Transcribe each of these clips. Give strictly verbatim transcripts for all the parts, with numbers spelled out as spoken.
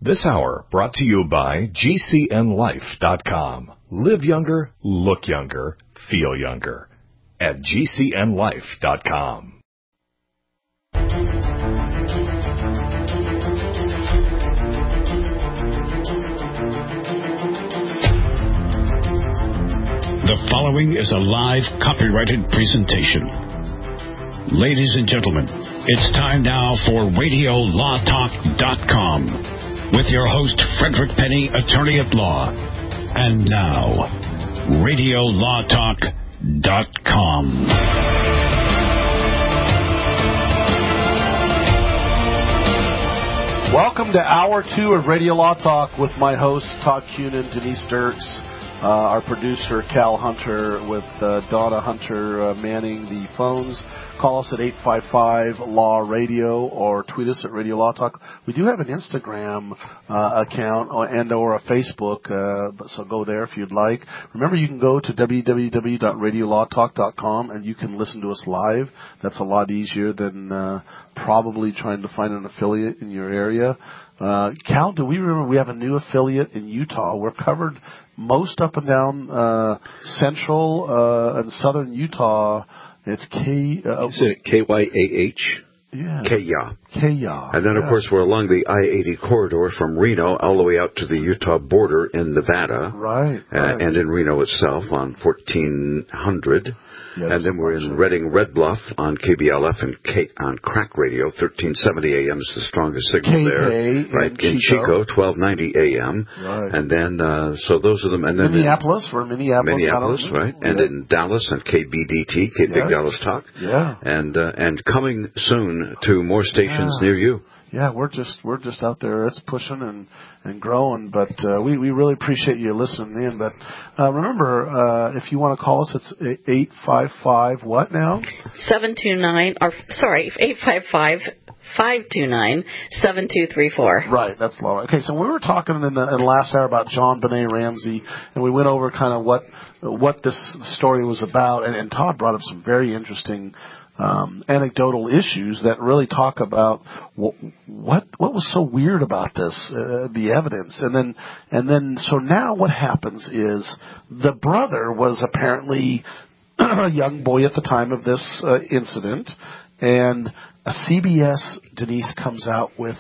This hour brought to you by G C N life dot com. Live younger, look younger, feel younger at G C N life dot com. The following is a live copyrighted presentation. Ladies and gentlemen, it's time now for radio law talk dot com with your host, Frederick Penny, attorney at law. And now, radio law talk dot com. Welcome to Hour two of Radio Law Talk with my hosts, Todd Cunin, Denise Dirks, uh, our producer, Cal Hunter, with uh, Donna Hunter uh, manning the phones. Call us at eight five five law radio or tweet us at Radio Law Talk. We do have an Instagram uh, account and or a Facebook, uh, so go there if you'd like. Remember, you can go to w w w dot radio law talk dot com and you can listen to us live. That's a lot easier than uh, probably trying to find an affiliate in your area. Uh, Cal, do we remember we have a new affiliate in Utah? We're covered most up and down uh, central uh, and southern Utah. It's K... Uh, Is it K Y A H? Yeah. K-Y A. K-Y A. And then, yeah. of course, we're along the I eighty corridor from Reno all the way out to the Utah border in Nevada. Right. Uh, right. And in Reno itself on fourteen hundred. Yeah, and then we're in Redding, Red Bluff on K B L F and K on Crack Radio. thirteen seventy A M is the strongest signal K-A there. Right. In Chico, Chico twelve ninety A M. Right. And then, uh, so those are them. And then Minneapolis. We're in Minneapolis. Minneapolis, right. Yeah. And in Dallas on K B D T, K Big yeah. Dallas Talk. Yeah. And, uh, and coming soon to more stations yeah. near you. Yeah, we're just we're just out there. It's pushing and, and growing, but uh, we we really appreciate you listening in. But uh, remember, uh, if you want to call us, it's eight five five what now? Seven two nine, or sorry, eight five five. five two nine, seven two three four. Right, that's low. Okay, so we were talking in the, in the last hour about JonBenét Ramsey, and we went over kind of what what this story was about, and, and Todd brought up some very interesting um, anecdotal issues that really talk about what what, what was so weird about this, uh, the evidence, and then and then so now what happens is the brother was apparently a young boy at the time of this uh, incident, and a C B S, Denise, comes out with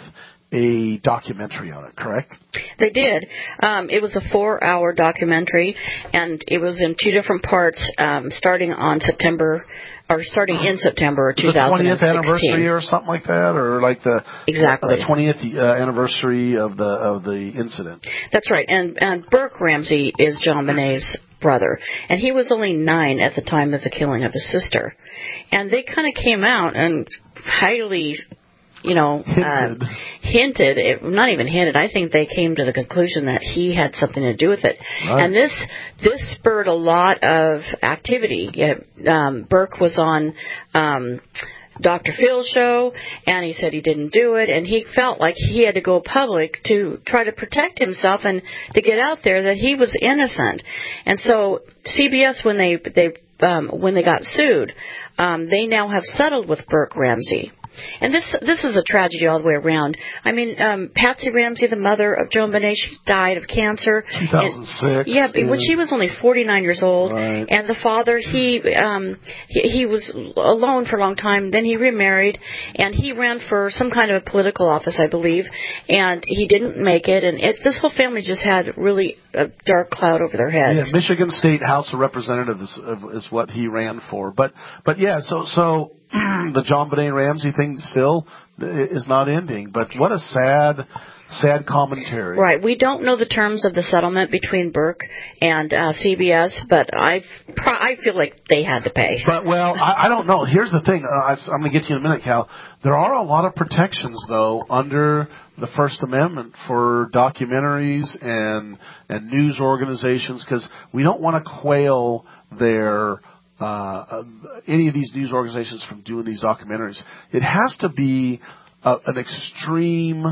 a documentary on it, correct? They did. Um, it was a four-hour documentary, and it was in two different parts, um, starting on September, or starting in September of two thousand sixteen. The twentieth anniversary or something like that, or like the exactly the twentieth uh, anniversary of the of the incident. That's right. And and Burke Ramsey is JonBenét's brother, and he was only nine at the time of the killing of his sister. And they kind of came out and highly, you know, hinted, uh, hinted it, not even hinted. I think they came to the conclusion that he had something to do with it. Right. And this this spurred a lot of activity. Um, Burke was on Um, Doctor Phil's show, and he said he didn't do it, and he felt like he had to go public to try to protect himself and to get out there that he was innocent. And so C B S, when they they um, when they got sued, um, they now have settled with Burke Ramsey. And this this is a tragedy all the way around. I mean, um, Patsy Ramsey, the mother of JonBenét, she died of cancer. two thousand six. And, yeah, yeah, when she was only forty-nine years old. Right. And the father, he, um, he he was alone for a long time. Then he remarried, and he ran for some kind of a political office, I believe. And he didn't make it. And it, this whole family just had really a dark cloud over their heads. Yeah, Michigan State House of Representatives is, is what he ran for. But but yeah, so so. The JonBenét Ramsey thing still is not ending, but what a sad, sad commentary. Right. We don't know the terms of the settlement between Burke and uh, C B S, but I I feel like they had to pay. But, well, I, I don't know. Here's the thing. Uh, I, I'm going to get to you in a minute, Cal. There are a lot of protections, though, under the First Amendment for documentaries and, and news organizations, because we don't want to quail their... Uh, any of these news organizations from doing these documentaries. It has to be uh, an extreme,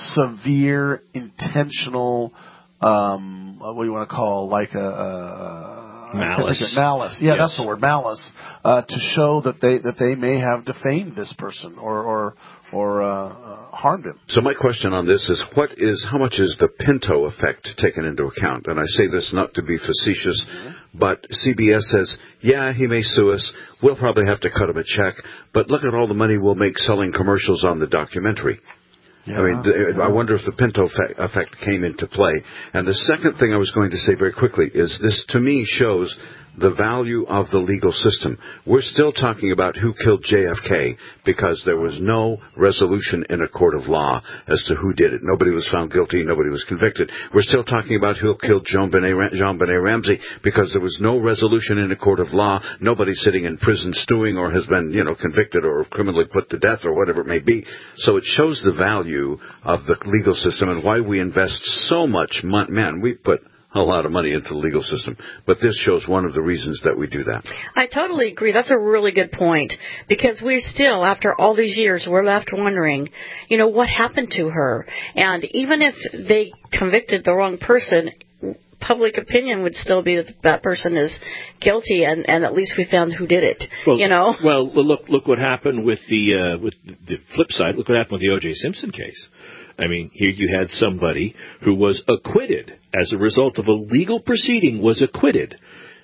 severe, intentional, um, what do you want to call, like a, a malice. Malice, yeah, yes. that's the word, malice, uh, to show that they that they may have defamed this person or or or uh, uh, harmed him. So my question on this is, what is, how much is the Pinto effect taken into account? And I say this not to be facetious, mm-hmm. but C B S says, yeah, he may sue us. We'll probably have to cut him a check. But look at all the money we'll make selling commercials on the documentary. Yeah, I mean, yeah. I wonder if the Pinto effect came into play. And the second thing I was going to say very quickly is this, to me, shows the value of the legal system. We're still talking about who killed J F K because there was no resolution in a court of law as to who did it. Nobody was found guilty. Nobody was convicted. We're still talking about who killed Jean Benet, Jean Benet Ramsey because there was no resolution in a court of law. Nobody's sitting in prison stewing or has been, you know, convicted or criminally put to death or whatever it may be. So it shows the value of the legal system and why we invest so much money. Man, we put a lot of money into the legal system. But this shows one of the reasons that we do that. I totally agree. That's a really good point. Because we still, after all these years, we're left wondering, you know, what happened to her? And even if they convicted the wrong person, public opinion would still be that that person is guilty, and, and at least we found who did it. Well, you know. Well, look look what happened with the uh, with the flip side. Look what happened with the O J Simpson case. I mean, here you had somebody who was acquitted as a result of a legal proceeding, was acquitted.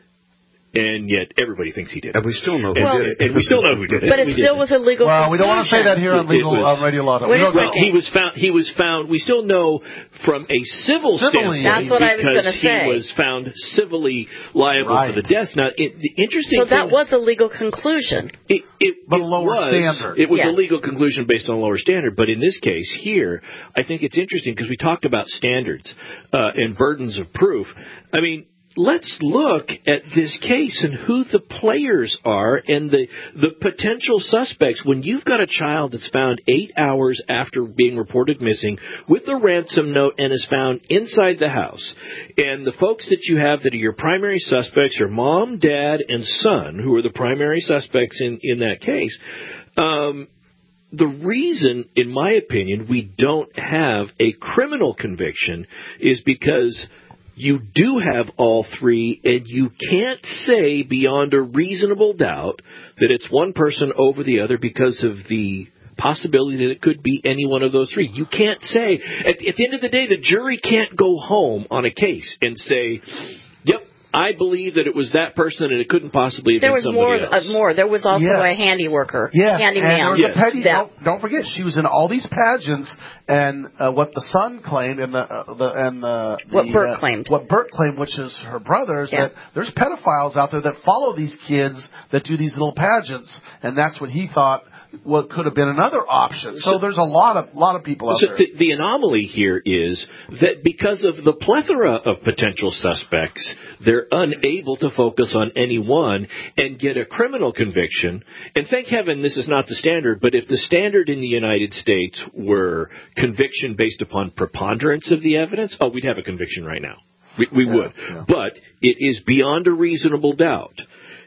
And yet everybody thinks he did it. And we still know who well, did it. And we still know who did it. But it we still was a legal Well, conclusion. we don't want to say that here on legal was, on Radio Law. Wait a well, he was found. He was found. We still know from a civil Civilly, standpoint. That's what I was going to say. He was found civilly liable right. for the deaths. Now, it, the interesting so thing. that was a legal conclusion. It, it, but it a lower was, standard. It was yes. a legal conclusion based on a lower standard. But in this case here, I think it's interesting because we talked about standards uh, and burdens of proof. I mean, let's look at this case and who the players are and the the potential suspects. When you've got a child that's found eight hours after being reported missing with a ransom note and is found inside the house, and the folks that you have that are your primary suspects are mom, dad, and son, who are the primary suspects in, in that case, um, the reason, in my opinion, we don't have a criminal conviction is because you do have all three, and you can't say beyond a reasonable doubt that it's one person over the other because of the possibility that it could be any one of those three. You can't say. At, at the end of the day, the jury can't go home on a case and say, yep, I believe that it was that person, and it couldn't possibly have there been was more, somebody else. Uh, more. There was also yes. a handy worker. Yes, handyman. and there was yes. a petty. That, don't, don't forget, she was in all these pageants, and uh, what the son claimed, and the, uh, the and the, what the, Bert uh, claimed, what Bert claimed, which is her brother, is yeah. that there's pedophiles out there that follow these kids that do these little pageants, and that's what he thought. What could have been another option. So, so there's a lot of lot of people out so there. The, the anomaly here is that because of the plethora of potential suspects, they're unable to focus on any one and get a criminal conviction. And thank heaven this is not the standard, but if the standard in the United States were conviction based upon preponderance of the evidence, oh, we'd have a conviction right now. We, we yeah, would. Yeah. But it is beyond a reasonable doubt.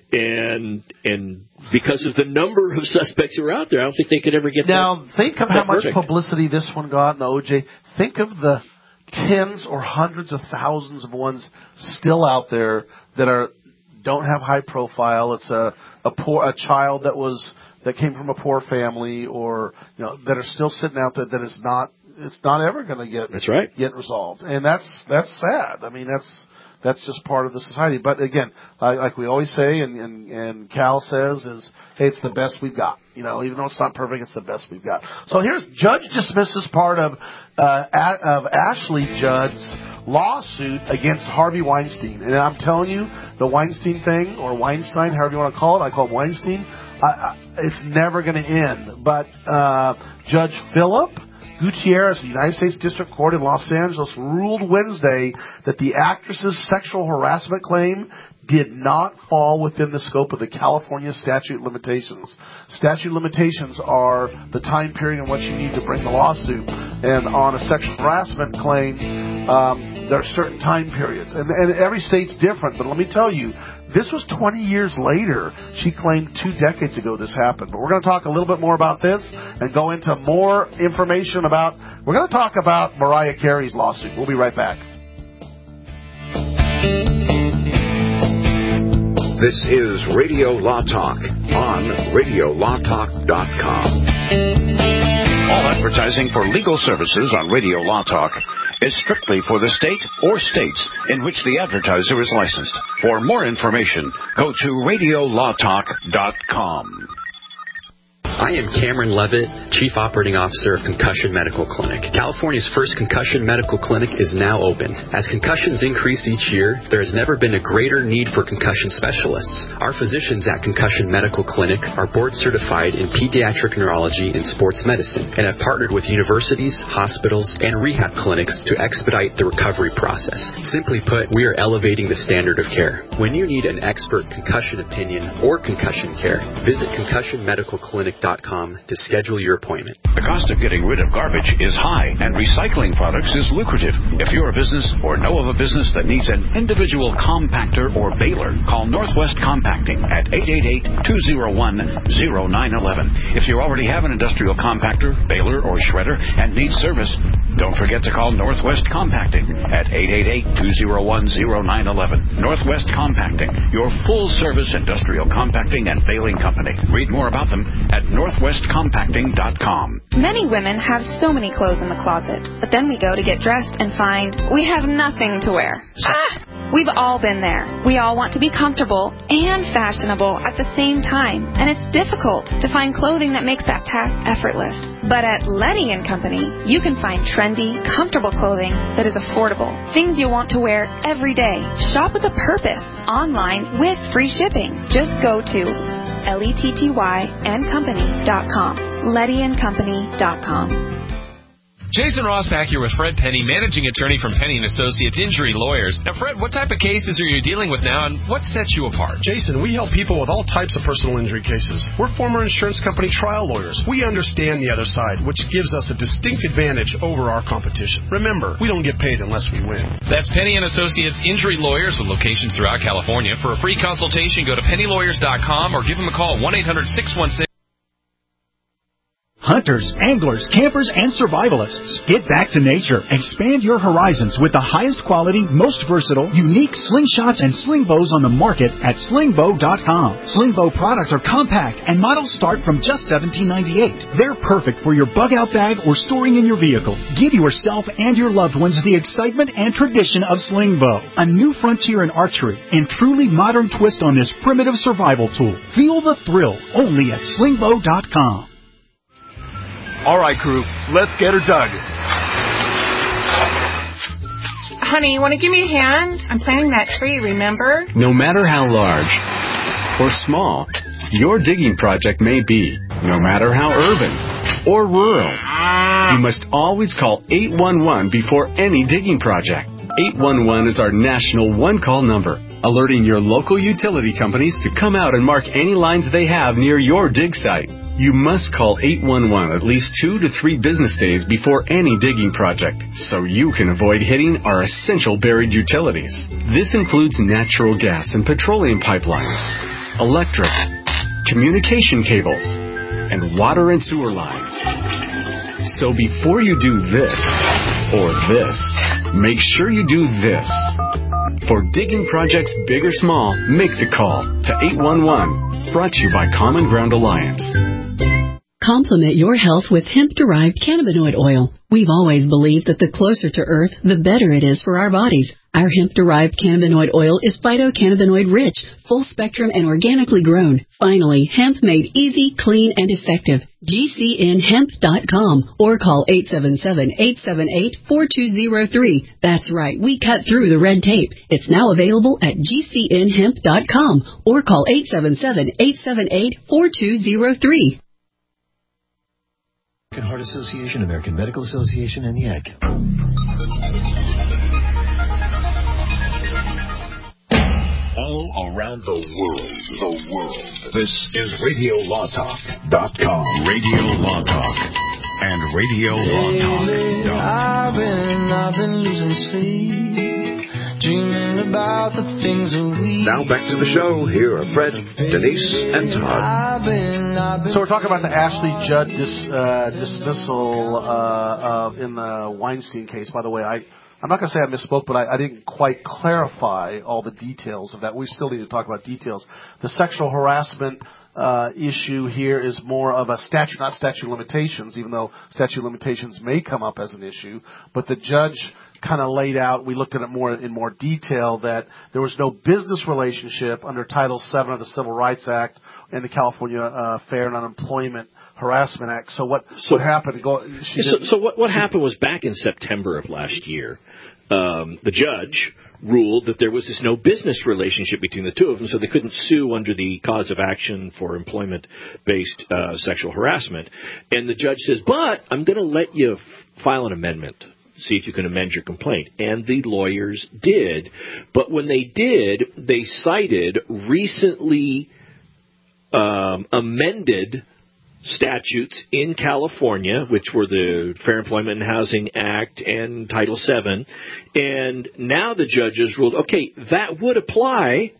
And and because of the number of suspects who are out there, I don't think they could ever get now. That, think of how much perfect. publicity this one got in the O J. Think of the tens or hundreds of thousands of ones still out there that are don't have high profile. It's a a poor a child that was that came from a poor family, or you know that are still sitting out there that is not. It's not ever going to get that's right. get resolved, and that's that's sad. I mean that's. That's just part of the society. But again, like, like we always say, and, and, and Cal says, is, hey, it's the best we've got. You know, even though it's not perfect, it's the best we've got. So here's Judge dismisses part of uh, of Ashley Judd's lawsuit against Harvey Weinstein. And I'm telling you, the Weinstein thing, or Weinstein, however you want to call it, I call it Weinstein, I, I, it's never going to end. But uh, Judge Philip Gutierrez, the United States District Court in Los Angeles, ruled Wednesday that the actress's sexual harassment claim did not fall within the scope of the California statute limitations. Statute limitations are the time period in which you need to bring the lawsuit. And on a sexual harassment claim, um, there are certain time periods. And, and every state's different. But let me tell you, this was twenty years later. She claimed two decades ago this happened. But we're going to talk a little bit more about this and go into more information about, we're going to talk about Mariah Carey's lawsuit. We'll be right back. This is Radio Law Talk on radio law talk dot com. All advertising for legal services on Radio Law Talk is strictly for the state or states in which the advertiser is licensed. For more information, go to radio law talk dot com. I am Cameron Levitt, Chief Operating Officer of Concussion Medical Clinic. California's first concussion medical clinic is now open. As concussions increase each year, there has never been a greater need for concussion specialists. Our physicians at Concussion Medical Clinic are board certified in pediatric neurology and sports medicine and have partnered with universities, hospitals, and rehab clinics to expedite the recovery process. Simply put, we are elevating the standard of care. When you need an expert concussion opinion or concussion care, visit concussion medical clinic dot com to schedule your appointment. The cost of getting rid of garbage is high, and recycling products is lucrative. If you're a business or know of a business that needs an individual compactor or baler, call Northwest Compacting at eight eight eight, two oh one, oh nine one one. If you already have an industrial compactor, baler, or shredder and need service, don't forget to call Northwest Compacting at eight eight eight, two oh one, oh nine one one. Northwest Compacting, your full-service industrial compacting and baling company. Read more about them at northwest compacting dot com. Many women have so many clothes in the closet, but then we go to get dressed and find we have nothing to wear. Ah! We've all been there. We all want to be comfortable and fashionable at the same time, and it's difficult to find clothing that makes that task effortless. But at Letty and Company, you can find trendy, comfortable clothing that is affordable. Things you want to wear every day. Shop with a purpose online with free shipping. Just go to L E T T Y and company dot com. Letty and company dot com. Jason Ross back here with Fred Penny, managing attorney from Penny and Associates Injury Lawyers. Now, Fred, what type of cases are you dealing with now, and what sets you apart? Jason, we help people with all types of personal injury cases. We're former insurance company trial lawyers. We understand the other side, which gives us a distinct advantage over our competition. Remember, we don't get paid unless we win. That's Penny and Associates Injury Lawyers with locations throughout California. For a free consultation, go to penny lawyers dot com or give them a call, one eight hundred, six one six. Hunters, anglers, campers, and survivalists. Get back to nature. Expand your horizons with the highest quality, most versatile, unique slingshots and sling bows on the market at sling bow dot com. Sling bow products are compact and models start from just seventeen ninety-eight. They're perfect for your bug-out bag or storing in your vehicle. Give yourself and your loved ones the excitement and tradition of sling bow. A new frontier in archery and truly modern twist on this primitive survival tool. Feel the thrill only at sling bow dot com. All right, crew, let's get her dug. Honey, you want to give me a hand? I'm planting that tree, remember? No matter how large or small your digging project may be, no matter how urban or rural, you must always call eight one one before any digging project. eight one one is our national one-call number, alerting your local utility companies to come out and mark any lines they have near your dig site. You must call eight one one at least two to three business days before any digging project, so you can avoid hitting our essential buried utilities. This includes natural gas and petroleum pipelines, electric, communication cables, and water and sewer lines. So before you do this or this, make sure you do this. For digging projects big or small, make the call to eight one one. Brought to you by Common Ground Alliance. Complement your health with hemp-derived cannabinoid oil. We've always believed that the closer to Earth, the better it is for our bodies. Our hemp-derived cannabinoid oil is phytocannabinoid-rich, full-spectrum, and organically grown. Finally, hemp made easy, clean, and effective. G C N hemp dot com or call eight seven seven, eight seven eight, four two zero three. That's right, we cut through the red tape. It's now available at G C N hemp dot com or call eight seven seven, eight seven eight, four two zero three. American Heart Association, American Medical Association, and the Ad Council. All around the world, the world. This is radio law talk dot com. Radio Law Talk and radio law talk dot com. I've been, I've been losing sleep, dreaming about the things that we... Now back to the show. Here are Fred, Denise, and Todd. So we're talking about the Ashley Judd dis, uh, dismissal uh, uh, in the Weinstein case. By the way, I... I'm not going to say I misspoke, but I, I didn't quite clarify all the details of that. We still need to talk about details. The sexual harassment uh, issue here is more of a statute, not statute of limitations, even though statute of limitations may come up as an issue. But the judge kind of laid out, we looked at it more in more detail, that there was no business relationship under Title seven of the Civil Rights Act and the California uh, Fair and Unemployment Harassment Act. So what, so, what happened? Go, she so, so what, what happened was back in September of last year, um, the judge ruled that there was this no business relationship between the two of them, so they couldn't sue under the cause of action for employment-based uh, sexual harassment. And the judge says, but I'm going to let you f- file an amendment. See if you can amend your complaint. And the lawyers did. But when they did, they cited recently um, amended statutes in California, which were the Fair Employment and Housing Act and Title seven. And now the judges ruled, okay, that would apply,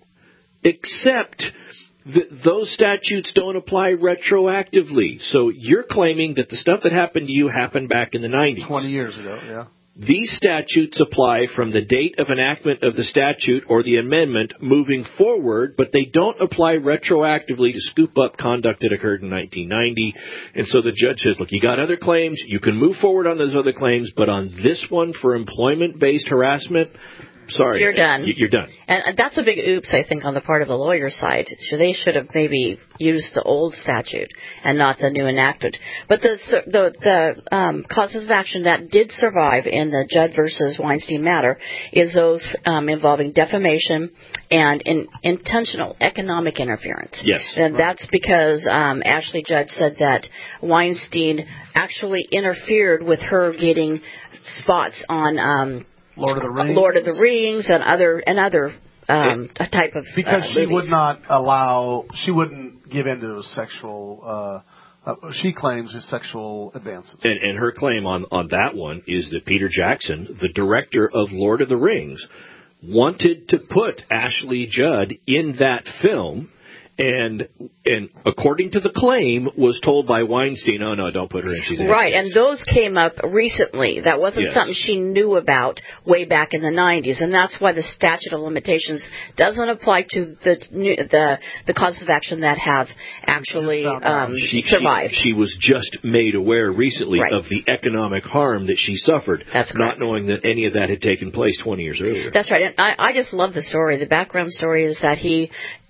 except that those statutes don't apply retroactively. So you're claiming that the stuff that happened to you happened back in the nineties. twenty years ago, yeah. These statutes apply from the date of enactment of the statute or the amendment moving forward, but they don't apply retroactively to scoop up conduct that occurred in nineteen ninety. And so the judge says, look, you got other claims. You can move forward on those other claims, but on this one for employment-based harassment, sorry. You're done. You're done. And that's a big oops, I think, on the part of the lawyer's side. So they should have maybe used the old statute and not the new enacted. But the the, the um, causes of action that did survive in the Judd versus Weinstein matter is those um, involving defamation and in, intentional economic interference. Yes. And that's because um, Ashley Judd said that Weinstein actually interfered with her getting spots on um, Lord of the Rings, Lord of the Rings, and other and other um, it, type of because uh, she movies. would not allow, she wouldn't give in to sexual. Uh, uh, she claims his sexual advances. And, and her claim on on that one is that Peter Jackson, the director of Lord of the Rings, wanted to put Ashley Judd in that film. And and according to the claim, was told by Weinstein, oh, no, don't put her in. She's right, and those came up recently. That wasn't yes. something she knew about way back in the nineties, and that's why the statute of limitations doesn't apply to the the the causes of action that have actually um, she, survived. She, she was just made aware recently right. of the economic harm that she suffered, that's not knowing that any of that had taken place twenty years earlier. That's right, and I, I just love the story. The background story is that he...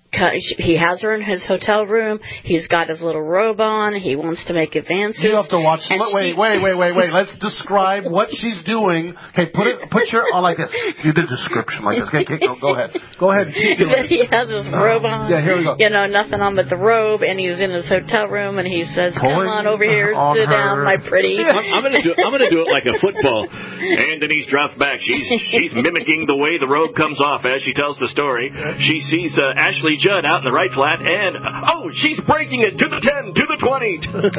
He has her in his hotel room. He's got his little robe on. He wants to make advances. You have to watch. And wait, she, wait, wait, wait, wait. Let's describe what she's doing. Okay, put it, put your on like this. Do the description like this. Okay, okay, go, go ahead. Go ahead. Keep doing it. He has his robe on. Yeah, here we go. You know, nothing on but the robe, and he's in his hotel room, and he says, Pulling "Come on over here, on sit her. down, my pretty." I'm, I'm going to do. I'm going to do it like a football. And Denise drops back. She's she's mimicking the way the robe comes off as she tells the story. She sees uh, Ashley Judd out in the right flat, and oh, she's breaking it to the ten, to the twenty.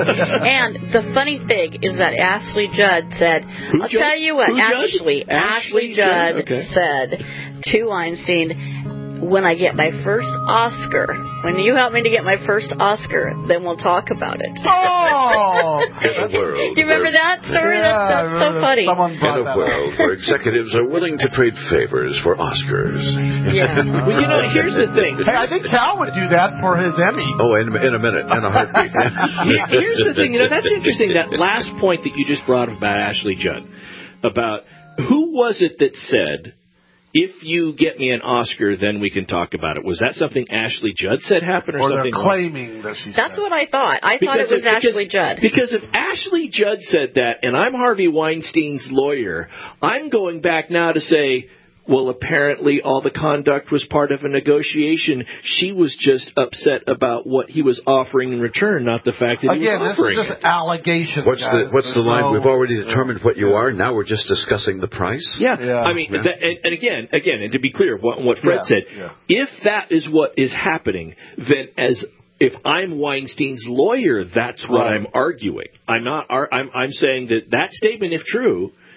And the funny thing is that Ashley Judd said, Who "I'll Judd? tell you what, Who Ashley, Judd? Ashley, Ashley Judd Judd? Okay. said to Weinstein." When I get my first Oscar, when you help me to get my first Oscar, then we'll talk about it. Oh! In a world Do you remember where, that story? Yeah, that's that's so funny. Someone brought in a that world up. where executives are willing to trade favors for Oscars. Yeah. Well, you know, here's the thing. Hey, I think Cal would do that for his Emmy. Oh, in, in a minute, in a heartbeat. Here's the thing. You know, that's interesting. That last point that you just brought up about Ashley Judd, about who was it that said, if you get me an Oscar, then we can talk about it. Was that something Ashley Judd said happened, or, or something? They're claiming that she said. That's what I thought. I thought it was if, Ashley because, Judd. Because if Ashley Judd said that, and I'm Harvey Weinstein's lawyer, I'm going back now to say, well, apparently all the conduct was part of a negotiation. She was just upset about what he was offering in return, not the fact that Again, he was offering. this is just allegations. What's guys. the What's the There's line? no, We've already determined what you yeah. are. Now we're just discussing the price. Yeah, yeah. I mean, yeah. That, and, and again, again, and to be clear, what, what Fred Yeah. said, Yeah. if that is what is happening, then as if I'm Weinstein's lawyer, that's what Right. I'm arguing. I'm not. I'm, I'm saying that that statement, if true,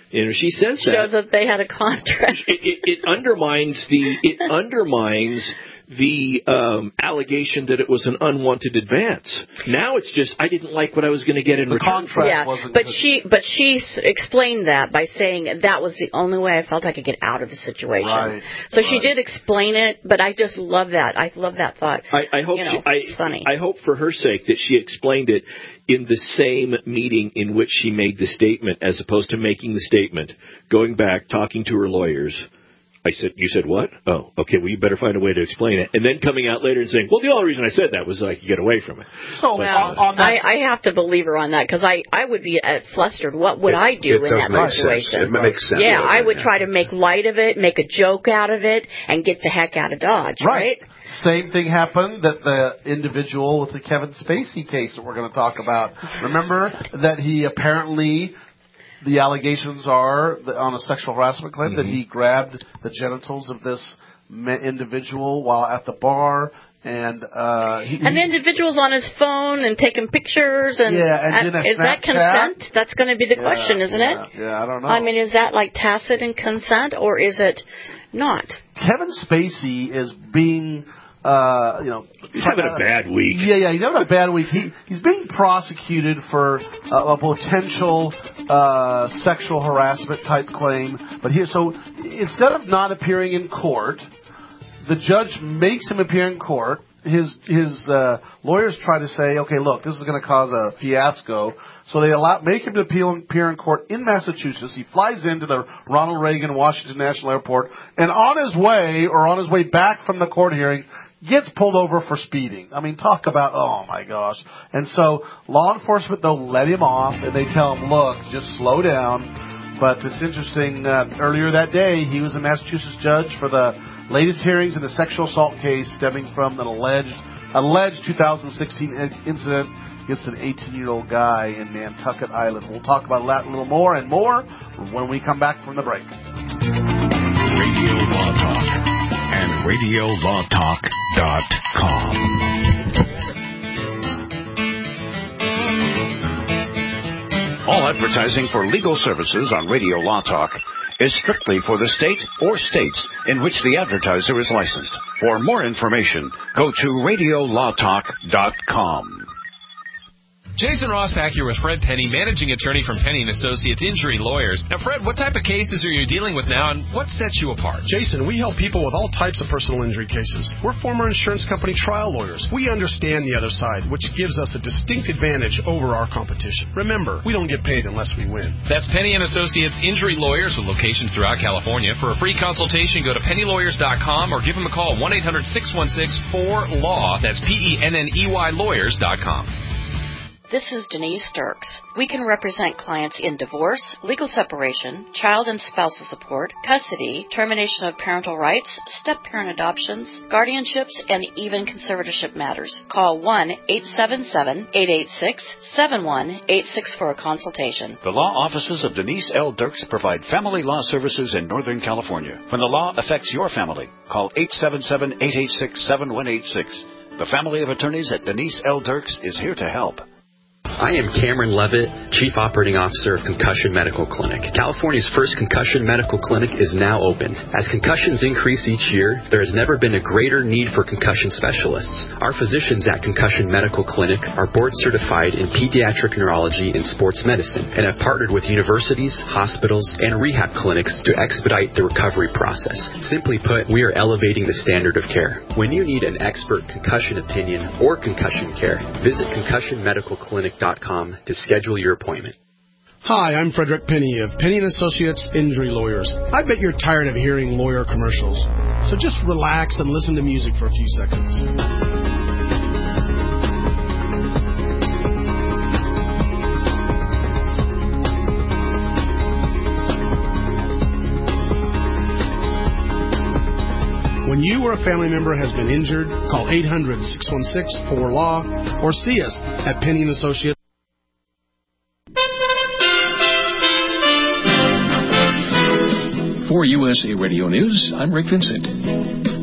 You know, she says that. Shows that they had a contract. It, it, it undermines the it undermines the um, allegation that it was an unwanted advance. Now it's just I didn't like what I was going to get in the return. Contract yeah, wasn't but good. she but she s- explained that by saying that was the only way I felt I could get out of the situation. Right, so right. she did explain it, but I just love that. I love that thought. I, I hope you know, she, I, it's funny. I hope for her sake that she explained it in the same meeting in which she made the statement, as opposed to making the statement, going back, talking to her lawyers. I said, you said what? Oh, okay, well, you better find a way to explain it. And then coming out later and saying, well, the only reason I said that was so I could get away from it. So, But, well, uh, I, I have to believe her on that because I, I would be uh, flustered. What would It- I do it in does that make situation? sense. It makes sense. Yeah, I would Yeah. try to make light of it, make a joke out of it, and get the heck out of Dodge, right? Same thing happened that the individual with the Kevin Spacey case that we're going to talk about. Remember that he apparently, the allegations are that on a sexual harassment claim Mm-hmm. that he grabbed the genitals of this me- individual while at the bar. And uh, he, And the individual's on his phone and taking pictures, and, Yeah, and did a is that Snapchat? consent? That's going to be the Yeah, question, isn't yeah, it? Yeah, I don't know. I mean, is that like tacit and consent, or is it not? Kevin Spacey is being, uh, you know, he's having a bad week. Yeah, yeah, he's having a bad week. He he's being prosecuted for uh, a potential uh, sexual harassment type claim. But here, so instead of not appearing in court, the judge makes him appear in court. His his uh, lawyers try to say, okay, look, this is going to cause a fiasco. So they allow make him to appeal, appear in court in Massachusetts. He flies into the Ronald Reagan Washington National Airport, and on his way or on his way back from the court hearing, gets pulled over for speeding. I mean, talk about, oh my gosh. And so law enforcement, they'll let him off, and they tell him, look, just slow down. But it's interesting, uh, earlier that day, he was a Massachusetts judge for the latest hearings in the sexual assault case stemming from an alleged alleged two thousand sixteen incident against an eighteen-year-old guy in Nantucket Island. We'll talk about that a little more and more when we come back from the break. Radio Law Talk and radio law talk dot com. All advertising for legal services on Radio Law Talk is strictly for the state or states in which the advertiser is licensed. For more information, go to radio law talk dot com. Jason Rossback here with Fred Penny, managing attorney from Penny and Associates Injury Lawyers. Now, Fred, what type of cases are you dealing with now, and what sets you apart? Jason, we help people with all types of personal injury cases. We're former insurance company trial lawyers. We understand the other side, which gives us a distinct advantage over our competition. Remember, we don't get paid unless we win. That's Penny and Associates Injury Lawyers with locations throughout California. For a free consultation, go to penny lawyers dot com or give them a call, one eight hundred six one six four L A W. That's P E N N E Y lawyers dot com. This is Denise Dirks. We can represent clients in divorce, legal separation, child and spousal support, custody, termination of parental rights, step-parent adoptions, guardianships, and even conservatorship matters. Call one eight seven seven, eight eight six, seven one eight six for a consultation. The law offices of Denise L. Dirks provide family law services in Northern California. When the law affects your family, call eight seven seven, eight eight six, seven one eight six. The family of attorneys at Denise L. Dirks is here to help. I am Cameron Levitt, Chief Operating Officer of Concussion Medical Clinic. California's first concussion medical clinic is now open. As concussions increase each year, there has never been a greater need for concussion specialists. Our physicians at Concussion Medical Clinic are board certified in pediatric neurology and sports medicine and have partnered with universities, hospitals, and rehab clinics to expedite the recovery process. Simply put, we are elevating the standard of care. When you need an expert concussion opinion or concussion care, visit concussion medical clinic dot com to schedule your appointment. Hi, I'm Frederick Penny of Penny and Associates Injury Lawyers. I bet you're tired of hearing lawyer commercials. So just relax and listen to music for a few seconds. When you or a family member has been injured, call eight hundred, six one six, four L A W or see us at Penny and Associates. For U S A Radio News, I'm Rick Vincent.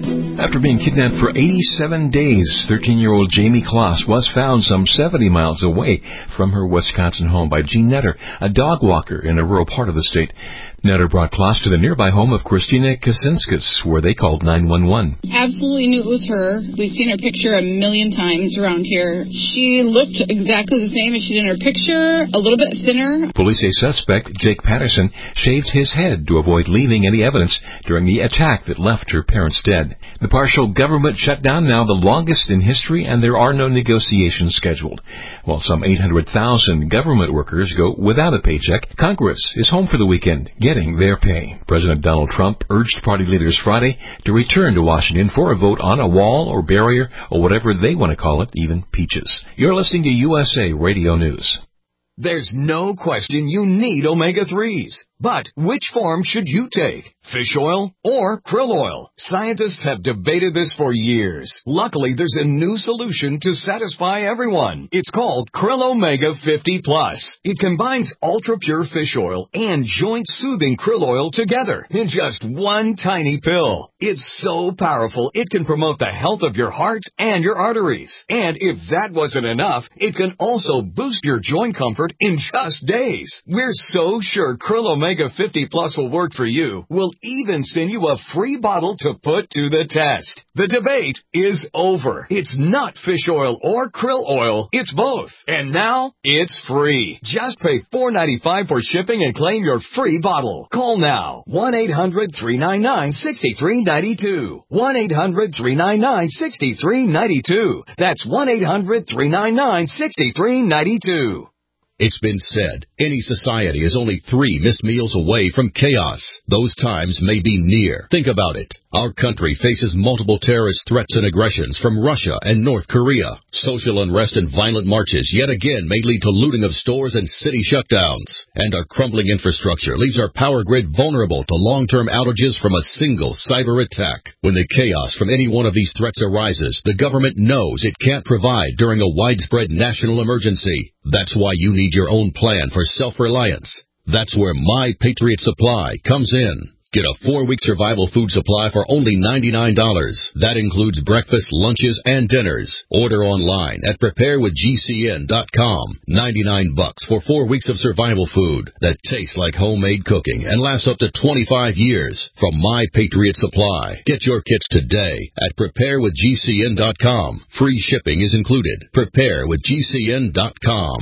After being kidnapped for eighty-seven days, thirteen-year-old Jamie Kloss was found some seventy miles away from her Wisconsin home by Jean Netter, a dog walker in a rural part of the state. Netter brought Kloss to the nearby home of Christina Kasinskis, where they called nine one one. Absolutely knew it was her. We've seen her picture a million times around here. She looked exactly the same as she did in her picture, a little bit thinner. Police say suspect Jake Patterson shaved his head to avoid leaving any evidence during the attack that left her parents dead. The partial government shutdown now the longest in history, and there are no negotiations scheduled. While some eight hundred thousand government workers go without a paycheck, Congress is home for the weekend, getting their pay. President Donald Trump urged party leaders Friday to return to Washington for a vote on a wall or barrier or whatever they want to call it, even peaches. You're listening to U S A Radio News. There's no question you need omega threes. But which form should you take? Fish oil or krill oil? Scientists have debated this for years. Luckily, there's a new solution to satisfy everyone. It's called Krill Omega fifty plus. It combines ultra-pure fish oil and joint-soothing krill oil together in just one tiny pill. It's so powerful, it can promote the health of your heart and your arteries. And if that wasn't enough, it can also boost your joint comfort in just days. We're so sure Krill Omega fifty plus will work for you. We'll even send you a free bottle to put to the test. The debate is over. It's not fish oil or krill oil. It's both. And now it's free. Just pay four dollars and ninety-five cents for shipping and claim your free bottle. Call now. one eight hundred three nine nine six three nine two. one eight hundred three nine nine six three nine two. That's one eight hundred three nine nine six three nine two. It's been said, any society is only three missed meals away from chaos. Those times may be near. Think about it. Our country faces multiple terrorist threats and aggressions from Russia and North Korea. Social unrest and violent marches yet again may lead to looting of stores and city shutdowns. And our crumbling infrastructure leaves our power grid vulnerable to long-term outages from a single cyber attack. When the chaos from any one of these threats arises, the government knows it can't provide during a widespread national emergency. That's why you need your own plan for self-reliance. That's where My Patriot Supply comes in. Get a four-week survival food supply for only ninety-nine dollars. That includes breakfast, lunches, and dinners. Order online at prepare with G C N dot com. ninety-nine bucks for four weeks of survival food that tastes like homemade cooking and lasts up to twenty-five years from My Patriot Supply. Get your kits today at prepare with G C N dot com. Free shipping is included. prepare with G C N dot com.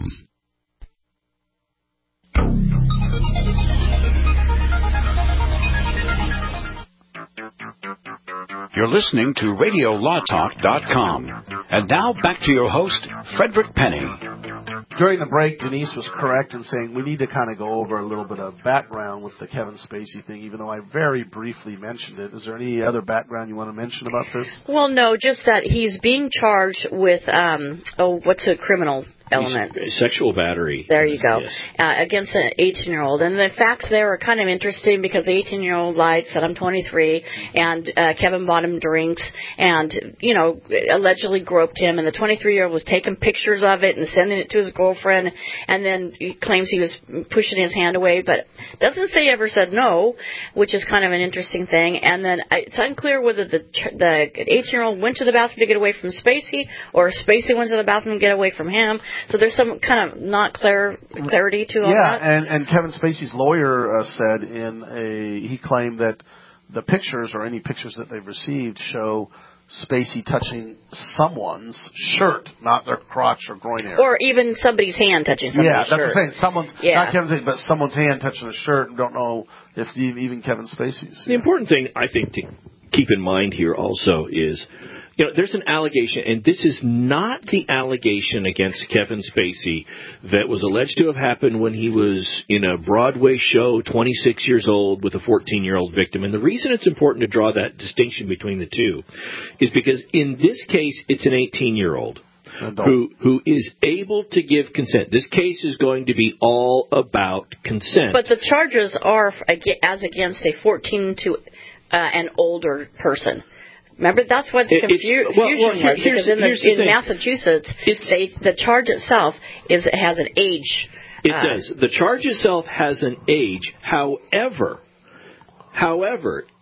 You're listening to radio law talk dot com. And now back to your host, Frederick Penny. During the break, Denise was correct in saying we need to kind of go over a little bit of background with the Kevin Spacey thing, even though I very briefly mentioned it. Is there any other background you want to mention about this? Well, no, just that he's being charged with, um, oh, what's a criminal element? Sexual battery. There you go. Yes. Uh, against an eighteen-year-old. And the facts there are kind of interesting because the eighteen-year-old lied, said I'm twenty-three, and uh, Kevin bought him drinks and, you know, allegedly groped him. And the twenty-three-year-old was taking pictures of it and sending it to his girlfriend. And then he claims he was pushing his hand away, but doesn't say he ever said no, which is kind of an interesting thing. And then it's unclear whether the the eighteen-year-old went to the bathroom to get away from Spacey or Spacey went to the bathroom to get away from him. So there's some kind of not clear clarity to all yeah, that. Yeah, and, and Kevin Spacey's lawyer uh, said in a, he claimed that the pictures or any pictures that they've received show Spacey touching someone's shirt, not their crotch or groin area. Or even somebody's hand touching somebody's yeah, shirt. Yeah, that's what I'm saying. Someone's, yeah. not Kevin Spacey, but someone's hand touching a shirt and don't know if the, even Kevin Spacey's. The yeah. important thing, I think, to keep in mind here also is, you know, there's an allegation, and this is not the allegation against Kevin Spacey that was alleged to have happened when he was in a Broadway show, twenty-six years old, with a fourteen-year-old victim. And the reason it's important to draw that distinction between the two is because in this case, it's an eighteen-year-old. Who who is able to give consent. This case is going to be all about consent. But the charges are as against a fourteen to uh, an older person. Remember, that's what the confusion well, well, was, because in, the, the in Massachusetts, they, the charge itself is it has an age. It uh, does. The charge itself has an age. However, however,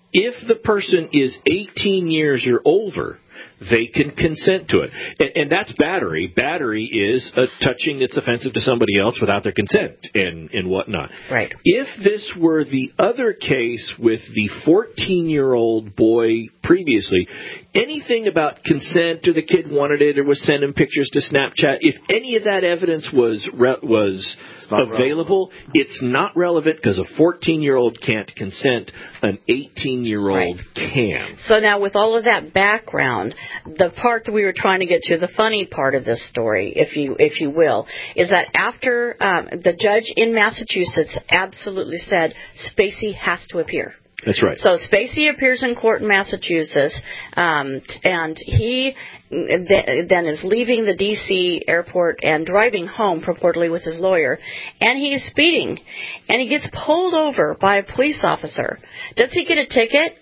if the person is eighteen years or older, they can consent to it. And, and that's battery. Battery is a touching that's offensive to somebody else without their consent and, and whatnot. Right. If this were the other case with the fourteen-year-old boy previously, anything about consent or the kid wanted it or was sending pictures to Snapchat, if any of that evidence was re- was available, relevant. It's not relevant because a fourteen-year-old can't consent. An eighteen-year-old right. can. So now with all of that background, the part that we were trying to get to, the funny part of this story, if you if you will, is that after um, the judge in Massachusetts absolutely said Spacey has to appear. That's right. So Spacey appears in court in Massachusetts, um, and he then is leaving the D C airport and driving home, purportedly with his lawyer, and he is speeding, and he gets pulled over by a police officer. Does he get a ticket?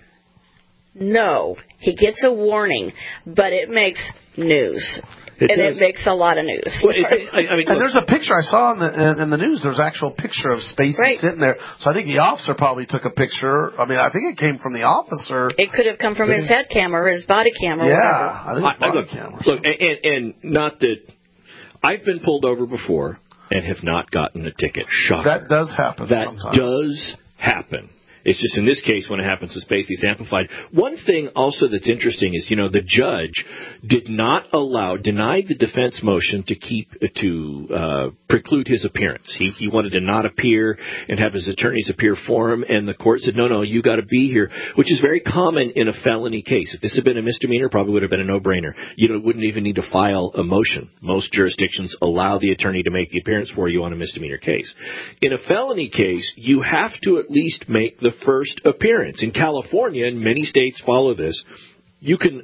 No. He gets a warning, but it makes news. It and does. It makes a lot of news. Well, it, I, I mean, and there's a picture I saw in the in, in the news. There's an actual picture of Spacey right. sitting there. So I think the officer probably took a picture. I mean, I think it came from the officer. It could have come from his head camera or his body camera. Yeah, whatever. I think it's body look, camera. Look, and, and not that I've been pulled over before and have not gotten a ticket. Shocker. That does happen. That sometimes. does happen. It's just in this case, when it happens with Spacey, it's amplified. One thing also that's interesting is, you know, the judge did not allow, denied the defense motion to keep, to uh, preclude his appearance. He, he wanted to not appear and have his attorneys appear for him, and the court said, no, no, you got to be here, which is very common in a felony case. If this had been a misdemeanor, probably would have been a no-brainer. You know, wouldn't even need to file a motion. Most jurisdictions allow the attorney to make the appearance for you on a misdemeanor case. In a felony case, you have to at least make the first appearance. In California, and many states follow this, you can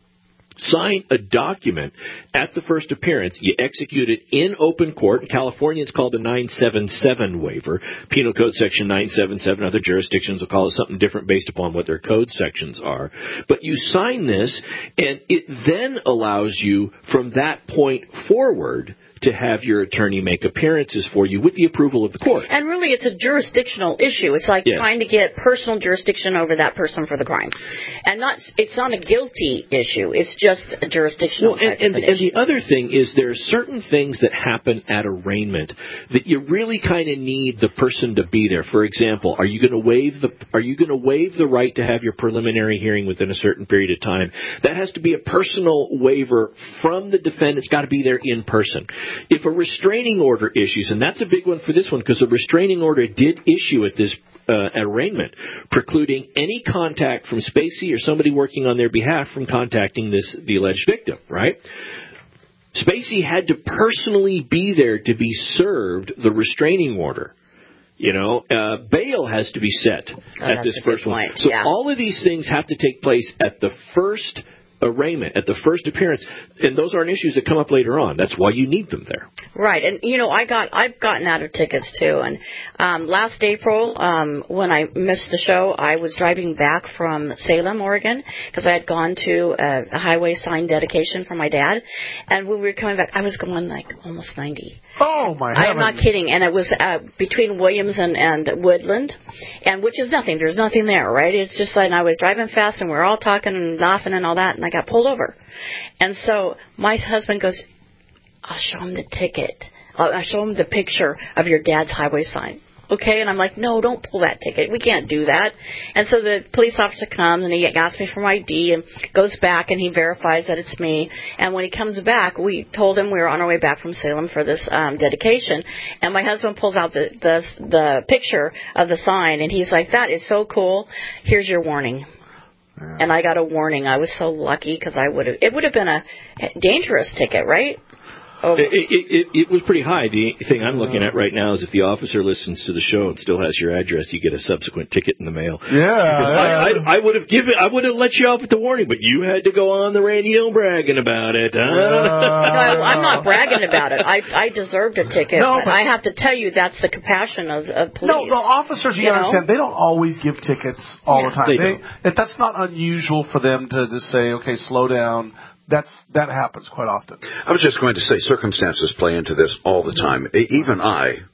sign a document at the first appearance. You execute it in open court. In California, it's called a nine seven seven waiver. Penal Code Section nine seven seven. Other jurisdictions will call it something different based upon what their code sections are. But you sign this, and it then allows you, from that point forward, to have your attorney make appearances for you with the approval of the court. And really, it's a jurisdictional issue. It's like yes. trying to get personal jurisdiction over that person for the crime. And not it's not a guilty issue. It's just a jurisdictional well, and, and, an and the other thing is there are certain things that happen at arraignment that you really kind of need the person to be there. For example, are you going to waive the are you going to waive the right to have your preliminary hearing within a certain period of time? That has to be a personal waiver from the defendant. It's got to be there in person. If a restraining order issues, and that's a big one for this one because a restraining order did issue at this uh, arraignment, precluding any contact from Spacey or somebody working on their behalf from contacting this the alleged victim, right? Spacey had to personally be there to be served the restraining order. You know, uh, bail has to be set oh, at this first one. Point. So yeah. all of these things have to take place at the first arraignment, at the first appearance, and those aren't issues that come up later on. That's why you need them there. Right, and you know, I got I've gotten out of tickets too. And um, last April, um, when I missed the show, I was driving back from Salem, Oregon, because I had gone to a, a highway sign dedication for my dad, and when we were coming back, I was going like almost ninety. Oh my! I'm not kidding, and it was uh, between Williams and, and Woodland, and which is nothing. There's nothing there, right? It's just like and I was driving fast, and we were all talking and laughing and all that, and I got pulled over. And so my husband goes, I'll show him the ticket. I'll, I'll show him the picture of your dad's highway sign. Okay? And I'm like, no, don't pull that ticket. We can't do that. And so the police officer comes, and he asks me for my I D and goes back, and he verifies that it's me. And when he comes back, we told him we were on our way back from Salem for this um, dedication. And my husband pulls out the, the, the picture of the sign, and he's like, that is so cool. Here's your warning. Yeah. And I got a warning. I was so lucky because I would have. It would have been a dangerous ticket, right? Oh. It, it, it, it was pretty high. The thing I'm looking at right now is if the officer listens to the show and still has your address, you get a subsequent ticket in the mail. Yeah, yeah. I, I, I would have given, I would have let you off at the warning, but you had to go on the radio bragging about it. Huh? Uh, no, I'm not bragging about it. I I deserved a ticket, no, but, but I have to tell you that's the compassion of, of police. No, the officers, you, you understand, know? They don't always give tickets all yeah, the time. They they, don't. That's not unusual for them to just say, okay, slow down. That's that happens quite often. I was just going to say circumstances play into this all the time. Even I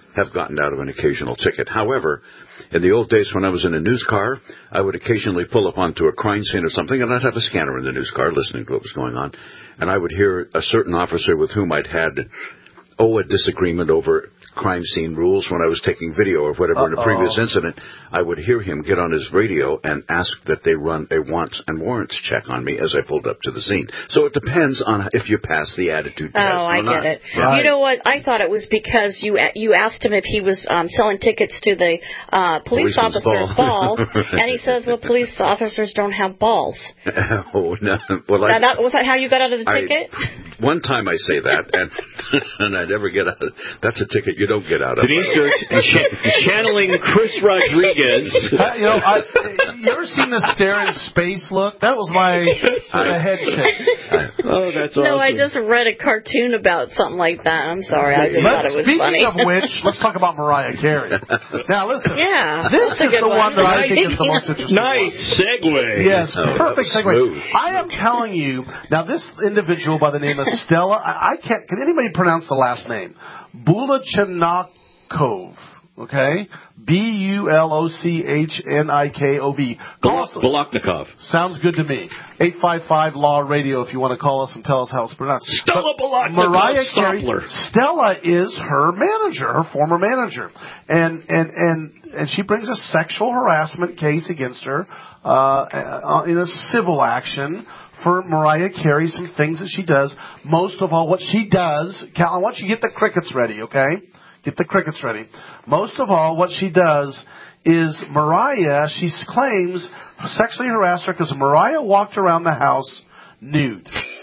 have gotten out of an occasional ticket. However, in the old days when I was in a news car, I would occasionally pull up onto a crime scene or something, and I'd have a scanner in the news car listening to what was going on. And I would hear a certain officer with whom I'd had, oh, a disagreement over crime scene rules when I was taking video or whatever Uh-oh. in a previous incident. I would hear him get on his radio and ask that they run a wants and warrants check on me as I pulled up to the scene. So it depends on if you pass the attitude test Oh, I or not. get it. Right. You know what? I thought it was because you you asked him if he was um, selling tickets to the uh, police Policeman's officer's ball, and he says, well, police officers don't have balls. oh, no. Well, I, that, was that how you got out of the I, ticket? One time I say that, and and I never get out of That's a ticket you don't get out of. Denise Dirks ch- channeling Chris Rodriguez. Uh, you know, I, you ever seen the stare in space look? That was my, my head shake. Oh, that's awesome. No, I just read a cartoon about something like that. I'm sorry, I just let's, thought it was speaking funny. Speaking of which, let's talk about Mariah Carey. Now, listen. Yeah, this is the one, one that I think is the most interesting. Nice segue. Yes, oh, perfect segue. Smooth. I am telling you, now this individual by the name of Stella, I, I can't, can anybody pronounce the last name? Bulachinakov. Okay? B U L O C H N I K O V. Boloknikov. Sounds good to me. eight five five Law Radio if you want to call us and tell us how it's pronounced. Stella Boloknikov. Mariah Carey. Stopler. Stella is her manager, her former manager. And, and, and, and she brings a sexual harassment case against her uh, in a civil action for Mariah Carey, some things that she does. Most of all, what she does, Cal, I want you to get the crickets ready, okay? Get the crickets ready. Most of all, what she does is Mariah, she claims, sexually harassed her because Mariah walked around the house nude.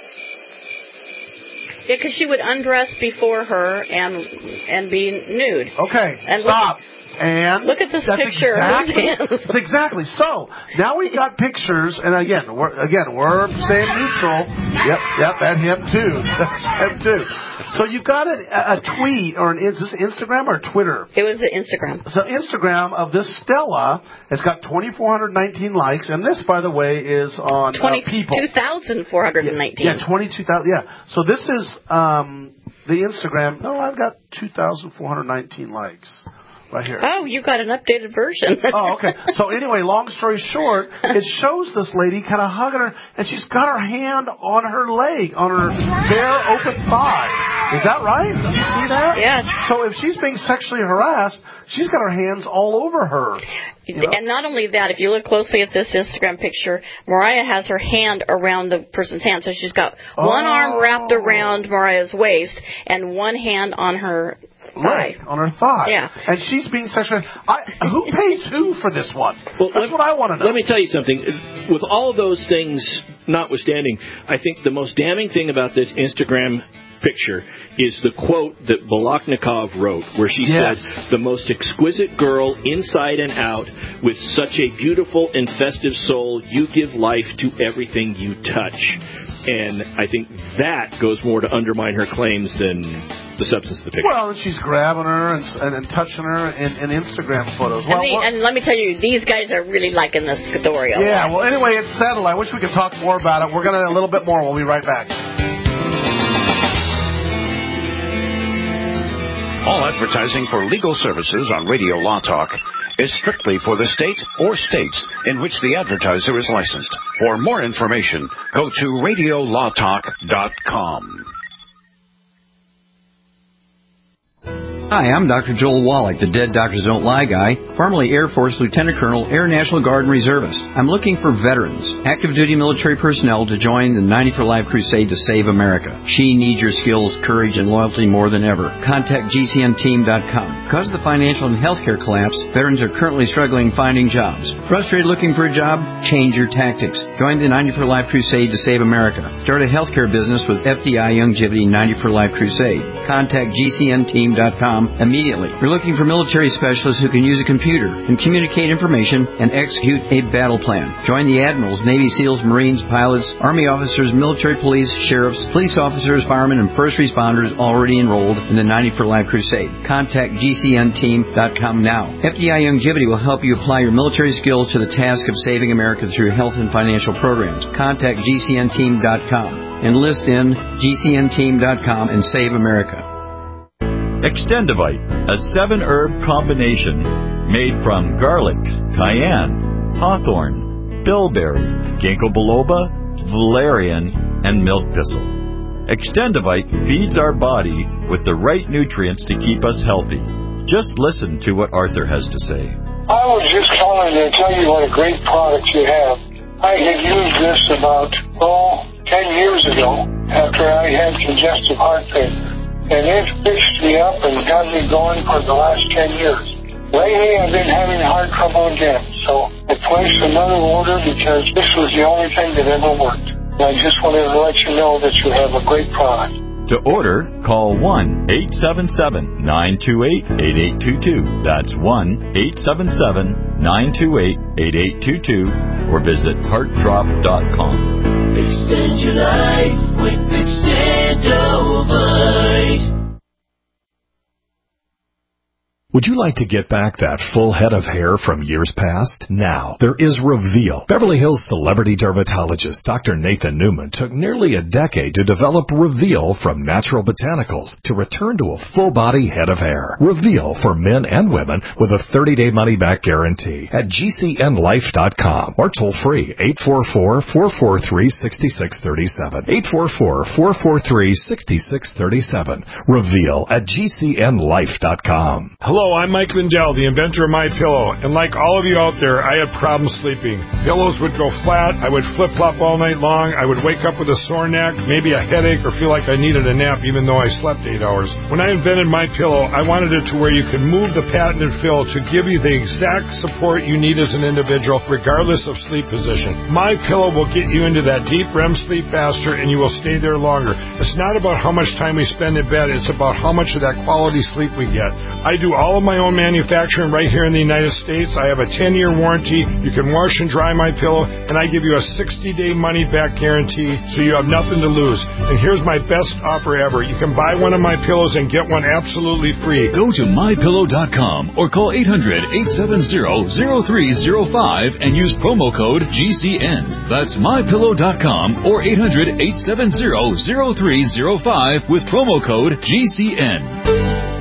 Yeah, because she would undress before her and and be nude. Okay, and stop. And look at this that's picture. Exactly, that's exactly. So now we've got pictures, and again, we're again we're staying neutral. Yep, yep, and him too, him too. So you've got a, a tweet or an is this Instagram or Twitter? It was Instagram. So Instagram of this Stella has got twenty-four nineteen likes, and this, by the way, is on uh, people. two thousand four hundred nineteen. Yeah, yeah twenty-two thousand. Yeah. So this is um, the Instagram. No, I've got two thousand four hundred nineteen likes. Right here. Oh, you got an updated version. Oh, okay. So anyway, long story short, it shows this lady kind of hugging her, and she's got her hand on her leg, on her bare open thigh. Is that right? Do you see that? Yes. So if she's being sexually harassed, she's got her hands all over her. You know? And not only that, if you look closely at this Instagram picture, Mariah has her hand around the person's hand. So she's got oh. one arm wrapped around Mariah's waist and one hand on her thigh. Right, on her thigh. Yeah. And she's being sexually... I, who pays who for this one? Well, That's let, what I want to know. Let me tell you something. With all of those things notwithstanding, I think the most damning thing about this Instagram picture is the quote that Boloknikov wrote, where she yes. said, "The most exquisite girl inside and out, with such a beautiful and festive soul, you give life to everything you touch." And I think that goes more to undermine her claims than the substance of the picture. Well, and she's grabbing her and, and, and touching her in, in Instagram photos. Well, and, the, and let me tell you, these guys are really liking this story. Yeah, well, anyway, it's settled. I wish we could talk more about it. We're going to a little bit more. We'll be right back. All advertising for legal services on Radio Law Talk is strictly for the state or states in which the advertiser is licensed. For more information, go to radio law talk dot com. Hi, I'm Doctor Joel Wallach, the Dead Doctors Don't Lie guy, formerly Air Force Lieutenant Colonel, Air National Guard and Reservist. I'm looking for veterans, active duty military personnel to join the ninety for Life crusade to save America. She needs your skills, courage, and loyalty more than ever. Contact G C N team dot com. Because of the financial and healthcare collapse, veterans are currently struggling finding jobs. Frustrated looking for a job? Change your tactics. Join the ninety for Life crusade to save America. Start a healthcare business with F D I Youngevity ninety for Life crusade. Contact G C N team dot com immediately. We're looking for military specialists who can use a computer and communicate information and execute a battle plan. Join the admirals, Navy SEALs, Marines, pilots, Army officers, military police, sheriffs, police officers, firemen, and first responders already enrolled in the ninety for Life crusade. Contact G C N team dot com now. F D I Youngevity will help you apply your military skills to the task of saving America through health and financial programs. Contact G C N team dot com. Enlist in G C N team dot com and save America. Extendivite, a seven-herb combination made from garlic, cayenne, hawthorn, bilberry, ginkgo biloba, valerian, and milk thistle. Extendivite feeds our body with the right nutrients to keep us healthy. Just listen to what Arthur has to say. I was just calling to tell you what a great product you have. I had used this about, oh, ten years ago after I had congestive heart failure. And it fixed me up and got me going for the last ten years. Lately, I've been having heart trouble again, so I placed another order because this was the only thing that ever worked. And I just wanted to let you know that you have a great product. To order, call one eight seven seven, nine two eight, eight eight two two. That's one eight seven seven, nine two eight, eight eight two two or visit heart drop dot com. Extend your life with Extendovite. Would you like to get back that full head of hair from years past? Now, there is Reveal. Beverly Hills celebrity dermatologist Doctor Nathan Newman took nearly a decade to develop Reveal from natural botanicals to return to a full-body head of hair. Reveal for men and women with a thirty-day money-back guarantee at G C N life dot com or toll-free eight four four, four four three, six six three seven. eight four four, four four three, six six three seven. Reveal at G C N life dot com. Hello, I'm Mike Lindell, the inventor of MyPillow, and like all of you out there, I had problems sleeping. Pillows would go flat, I would flip-flop all night long, I would wake up with a sore neck, maybe a headache, or feel like I needed a nap even though I slept eight hours. When I invented MyPillow, I wanted it to where you could move the patented fill to give you the exact support you need as an individual, regardless of sleep position. MyPillow will get you into that deep R E M sleep faster, and you will stay there longer. It's not about how much time we spend in bed, it's about how much of that quality sleep we get. I do all of my own manufacturing right here in the United States. I have a ten-year warranty. You can wash and dry my pillow, and I give you a sixty-day money-back guarantee, so you have nothing to lose. And here's my best offer ever. You can buy one of my pillows and get one absolutely free. Go to my pillow dot com or call eight hundred, eight seven zero, zero three zero five and use promo code G C N. That's my pillow dot com or eight hundred, eight seven zero, zero three zero five with promo code G C N.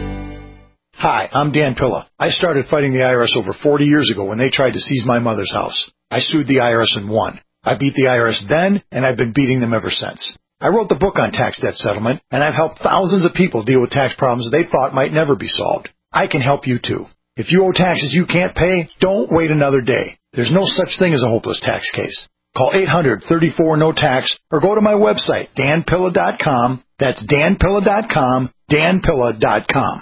Hi, I'm Dan Pilla. I started fighting the I R S over forty years ago when they tried to seize my mother's house. I sued the I R S and won. I beat the I R S then, and I've been beating them ever since. I wrote the book on tax debt settlement, and I've helped thousands of people deal with tax problems they thought might never be solved. I can help you too. If you owe taxes you can't pay, don't wait another day. There's no such thing as a hopeless tax case. Call eight hundred, thirty-four, no tax or go to my website, dan pilla dot com. That's dan pilla dot com, dan pilla dot com.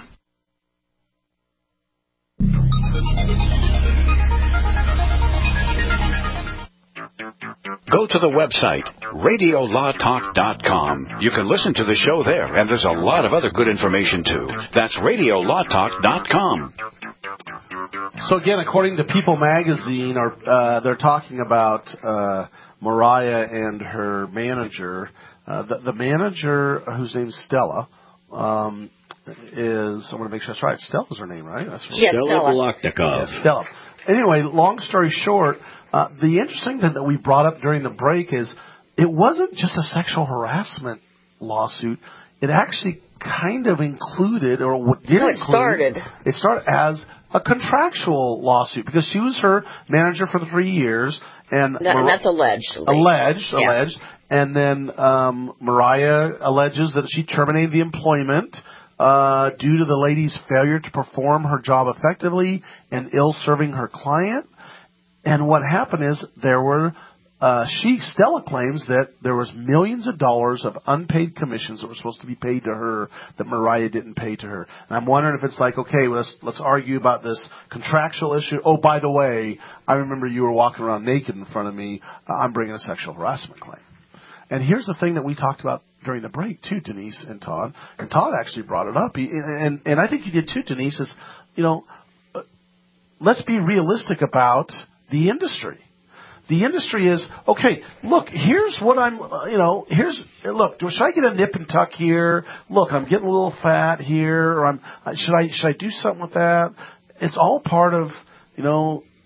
Go to the website, radio law talk dot com. You can listen to the show there, and there's a lot of other good information, too. That's radio law talk dot com. So again, according to People Magazine, or, uh, they're talking about uh, Mariah and her manager. Uh, the, the manager, whose name's Stella, um, is, I want to make sure that's right. Stella's her name, right? That's right. Yes, Stella Bloknikov. Yeah, Stella. Anyway, long story short, uh, the interesting thing that we brought up during the break is it wasn't just a sexual harassment lawsuit. It actually kind of included, or did no, include, it started. It started as a contractual lawsuit because she was her manager for the three years, and, that, Mar- and that's alleged. Alleged, yeah. alleged, and then um, Mariah alleges that she terminated the employment uh, due to the lady's failure to perform her job effectively and ill-serving her client. And what happened is there were, uh, she, Stella claims that there was millions of dollars of unpaid commissions that were supposed to be paid to her that Mariah didn't pay to her. And I'm wondering if it's like, okay, let's, let's argue about this contractual issue. Oh, by the way, I remember you were walking around naked in front of me. I'm bringing a sexual harassment claim. And here's the thing that we talked about during the break too, Denise and Todd. And Todd actually brought it up. He, and, and I think you did too, Denise, is, you know, let's be realistic about the industry. The industry is, okay, look, here's what I'm, uh, you know, here's, look, should I get a nip and tuck here? Look, I'm getting a little fat here, or I'm, should I, should I do something with that? It's all part of, you know,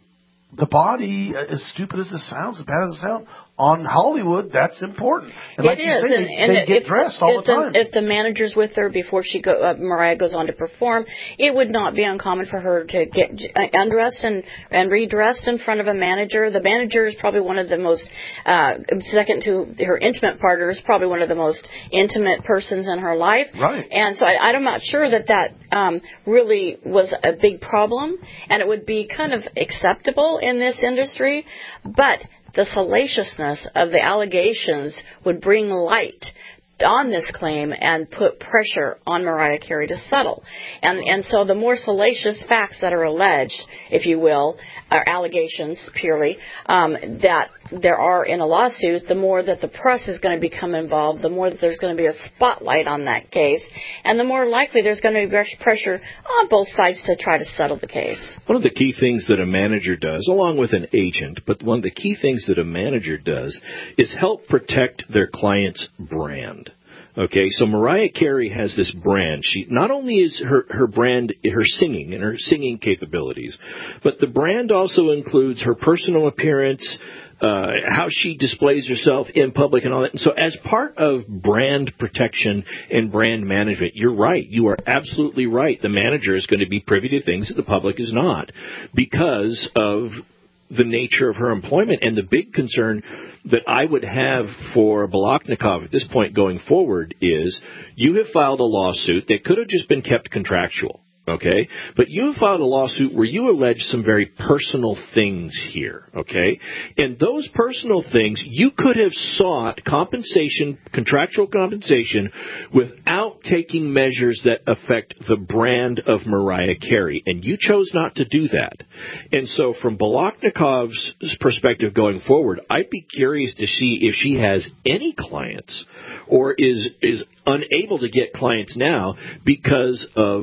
the body, as stupid as it sounds, as bad as it sounds, on Hollywood, that's important. And like it you is, say, and, they, and they get if, dressed all if the time. The, if the manager's with her before she go, uh, Mariah goes on to perform, it would not be uncommon for her to get undressed and, and redressed in front of a manager. The manager is probably one of the most, uh, second to her intimate partner, is probably one of the most intimate persons in her life. Right. And so I, I'm not sure that that um, really was a big problem, and it would be kind of acceptable in this industry, but the salaciousness of the allegations would bring light on this claim and put pressure on Mariah Carey to settle. And and so the more salacious facts that are alleged, if you will, are allegations purely, um, that there are in a lawsuit, the more that the press is going to become involved, the more that there's going to be a spotlight on that case, and the more likely there's going to be pressure on both sides to try to settle the case. One of the key things that a manager does, along with an agent, but one of the key things that a manager does is help protect their client's brand. Okay, so Mariah Carey has this brand. She not only is her, her brand her singing and her singing capabilities, but the brand also includes her personal appearance, uh, how she displays herself in public and all that. And so as part of brand protection and brand management, you're right. You are absolutely right. The manager is going to be privy to things that the public is not because of the nature of her employment. And the big concern that I would have for Balaknikov at this point going forward is you have filed a lawsuit that could have just been kept contractual. Okay, but you have filed a lawsuit where you allege some very personal things here, okay? And those personal things, you could have sought compensation, contractual compensation, without taking measures that affect the brand of Mariah Carey. And you chose not to do that. And so from Balaknikov's perspective going forward, I'd be curious to see if she has any clients or is is unable to get clients now because of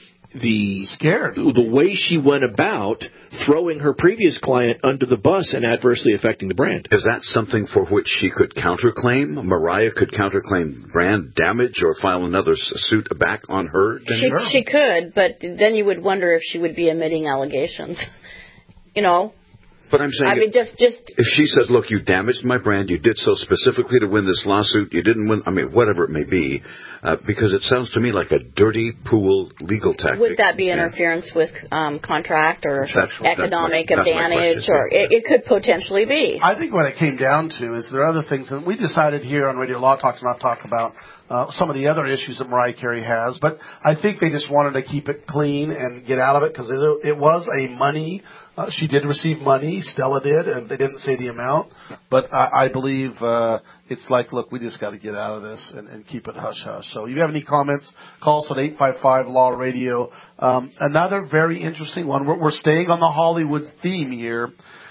the scared the way she went about throwing her previous client under the bus and adversely affecting the brand. Is that something for which she could counterclaim? Mariah could counterclaim brand damage or file another suit back on her? She, she could, but then you would wonder if she would be admitting allegations. You know? But I'm saying, I mean, just, just if she says, look, you damaged my brand, you did so specifically to win this lawsuit, you didn't win, I mean, whatever it may be, uh, because it sounds to me like a dirty pool legal tactic. Would that be interference yeah. with um, contract or that's, economic that's my, advantage, or it, it could potentially be? I think what it came down to is there are other things, and we decided here on Radio Law Talk to not talk about uh, some of the other issues that Mariah Carey has, but I think they just wanted to keep it clean and get out of it because it, it was a money. Uh, she did receive money, Stella did, and they didn't say the amount. But I, I believe uh, it's like, look, we just got to get out of this and, and keep it hush-hush. So if you have any comments, call us at eight five five Law Radio. Um, another very interesting one, we're, we're staying on the Hollywood theme here,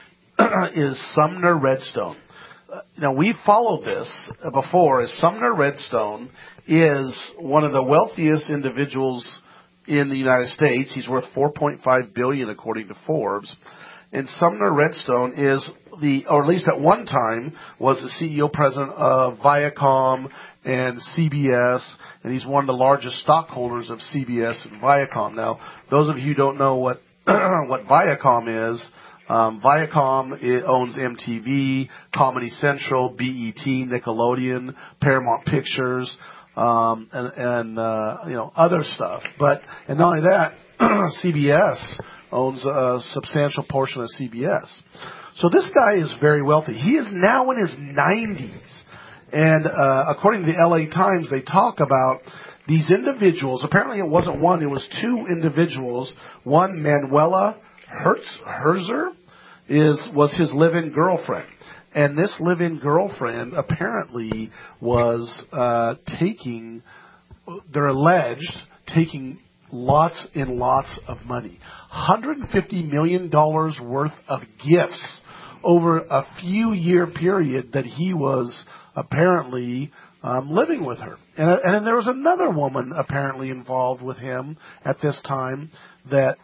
is Sumner Redstone. Uh, now, we've followed this before, as Sumner Redstone is one of the wealthiest individuals in the United States. He's worth four point five billion dollars according to Forbes. And Sumner Redstone is the, or at least at one time, was the C E O president of Viacom and C B S, and he's one of the largest stockholders of C B S and Viacom. Now, those of you who don't know what what Viacom is, um, Viacom it owns M T V, Comedy Central, B E T, Nickelodeon, Paramount Pictures, Um, and, and uh, you know, other stuff. But, and not only that, C B S owns a substantial portion of C B S. So this guy is very wealthy. He is now in his nineties. And uh, according to the L A Times, they talk about these individuals. Apparently it wasn't one, it was two individuals. One, Manuela Hertz, Herzer, is, was his live-in girlfriend. And this live-in girlfriend apparently was uh, taking, they're alleged, taking lots and lots of money. one hundred fifty million dollars worth of gifts over a few year period that he was apparently um, living with her. And, and there was another woman apparently involved with him at this time that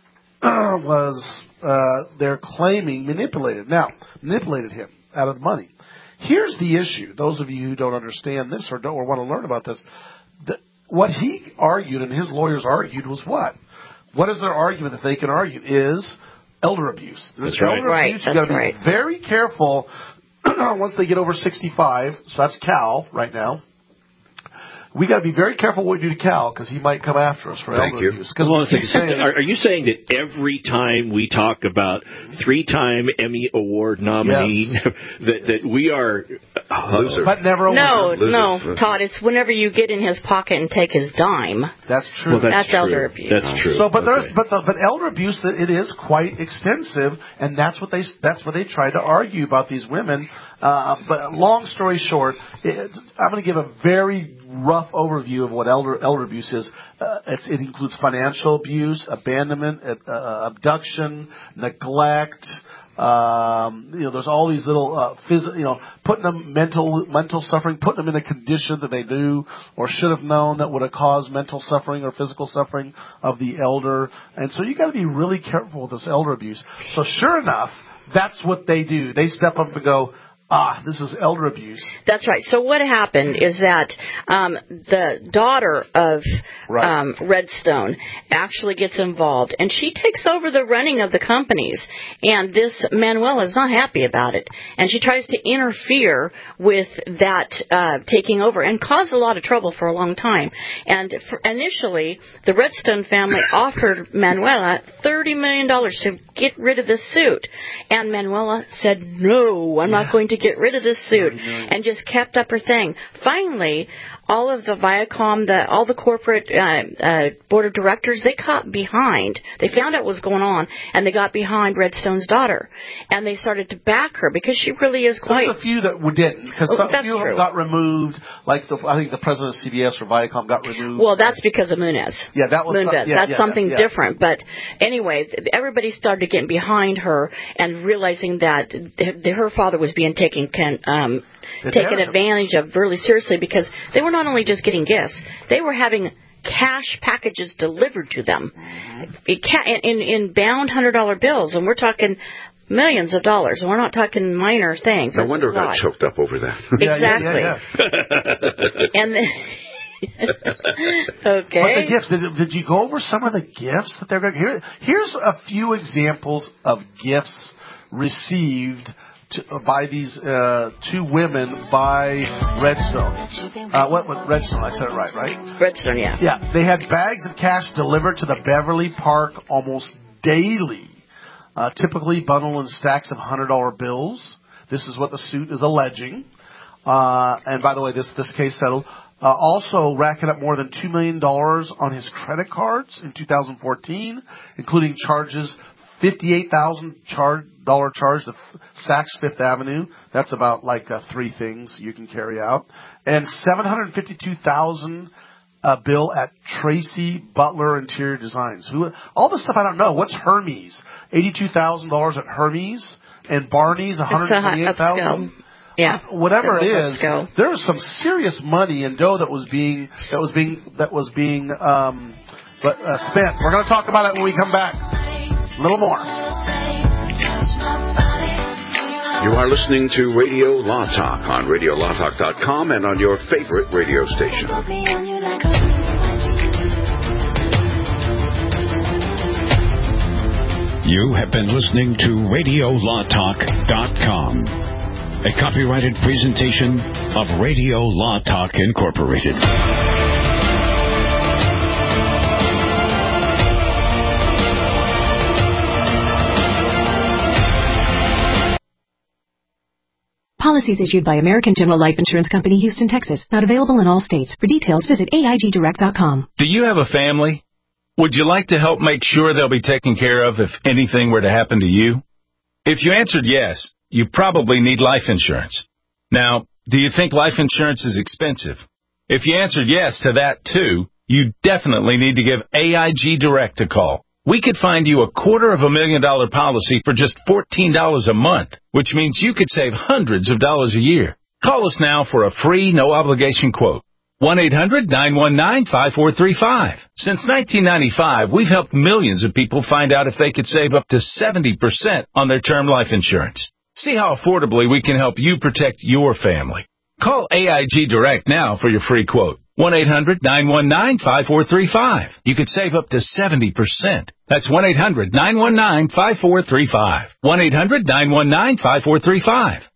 was, uh, they're claiming manipulated. Now, manipulated him out of the money. Here's the issue. Those of you who don't understand this or don't or want to learn about this, the, what he argued and his lawyers argued was what? What is their argument that they can argue is elder abuse. There's That's right. elder Right, abuse. You've got to that's be right. very careful once they get over sixty-five. So that's Cal right now. We got to be very careful what we do to Cal because he might come after us for Thank elder you. abuse. Because Hold on a second. saying, Are, are you saying that every time we talk about three-time Emmy Award nominee, Yes. that that we are uh, Loser. but never a No, winner. no, Loser. Todd. It's whenever you get in his pocket and take his dime. That's true. Well, that's, That's true. elder abuse. That's true. So, but Okay. there's, but the, but elder abuse, it is quite extensive, and that's what they that's what they try to argue about these women. Uh, but long story short, it, I'm going to give a very rough overview of what elder elder abuse is. Uh, it's, it includes financial abuse, abandonment, uh, abduction, neglect. Um, you know, there's all these little, uh, phys- you know, putting them mental, mental suffering, putting them in a condition that they knew or should have known that would have caused mental suffering or physical suffering of the elder. And so you got to be really careful with this elder abuse. So sure enough, that's what they do. They step up and go, ah, this is elder abuse. That's right. So what happened is that um, the daughter of Right. um, Redstone actually gets involved, and she takes over the running of the companies. And this Manuela is not happy about it, and she tries to interfere with that uh, taking over and caused a lot of trouble for a long time. And for initially, the Redstone family offered Manuela thirty million dollars to get rid of this suit, and Manuela said, "No, I'm not going to get rid of this suit," and just kept up her thing. Finally, all of the Viacom, the all the corporate uh, uh, board of directors, they caught behind. They found out what was going on, and they got behind Redstone's daughter, and they started to back her because she really is quite. There's a few that didn't because Oh, some that's few of them true. got removed. Like the, I think the president of C B S or Viacom got removed. Well, that's because of Munez. Yeah, that was some- Moonves. yeah, That's yeah, something yeah. different. But anyway, th- everybody started getting behind her and realizing that th- th- her father was being taken can, um, taken Advantage of. advantage of really seriously because they were not only just getting gifts, they were having cash packages delivered to them it ca- in, in bound one hundred dollar bills, and we're talking millions of dollars. And we're not talking minor things. No That's wonder a I got lot. choked up over that. Yeah, yeah, Exactly. yeah, yeah. And then. Okay. But the gifts, did, did you go over some of the gifts that they're going to here? Here's a few examples of gifts received to, by these uh, two women by Redstone. Uh, what, what Redstone? I said it right, right? Redstone, yeah. Yeah, they had bags of cash delivered to the Beverly Park almost daily, uh, typically bundled in stacks of one hundred dollar bills. This is what the suit is alleging. Uh, and by the way, this this case settled. Uh, also racking up more than two million dollars on his credit cards in two thousand fourteen, including charges fifty-eight thousand dollars charge to Saks Fifth Avenue. That's about like uh, three things you can carry out. And seven hundred fifty-two thousand dollars a bill at Tracy Butler Interior Designs. Who? All this stuff I don't know. What's Hermes? eighty-two thousand dollars at Hermes, and Barney's one hundred twenty-eight thousand dollars. Yeah. Whatever it Let's is, go. there was some serious money and dough that was being that was being that was being um, but, uh, spent. We're going to talk about it when we come back. A little more. You are listening to Radio Law Talk on radio law talk dot com and on your favorite radio station. You have been listening to radio law talk dot com, a copyrighted presentation of Radio Law Talk Incorporated. Policies issued by American General Life Insurance Company, Houston, Texas. Not available in all states. For details, visit A I G direct dot com. Do you have a family? Would you like to help make sure they'll be taken care of if anything were to happen to you? If you answered yes, you probably need life insurance. Now, do you think life insurance is expensive? If you answered yes to that too, you definitely need to give A I G Direct a call. We could find you a quarter of a million dollar policy for just fourteen dollars a month, which means you could save hundreds of dollars a year. Call us now for a free, no-obligation quote. one eight hundred nine one nine five four three five. Since nineteen ninety-five, we've helped millions of people find out if they could save up to seventy percent on their term life insurance. See how affordably we can help you protect your family. Call A I G Direct now for your free quote. one eight hundred nine one nine five four three five. You could save up to seventy percent. That's one eight hundred nine one nine five four three five. one eight hundred nine one nine five four three five.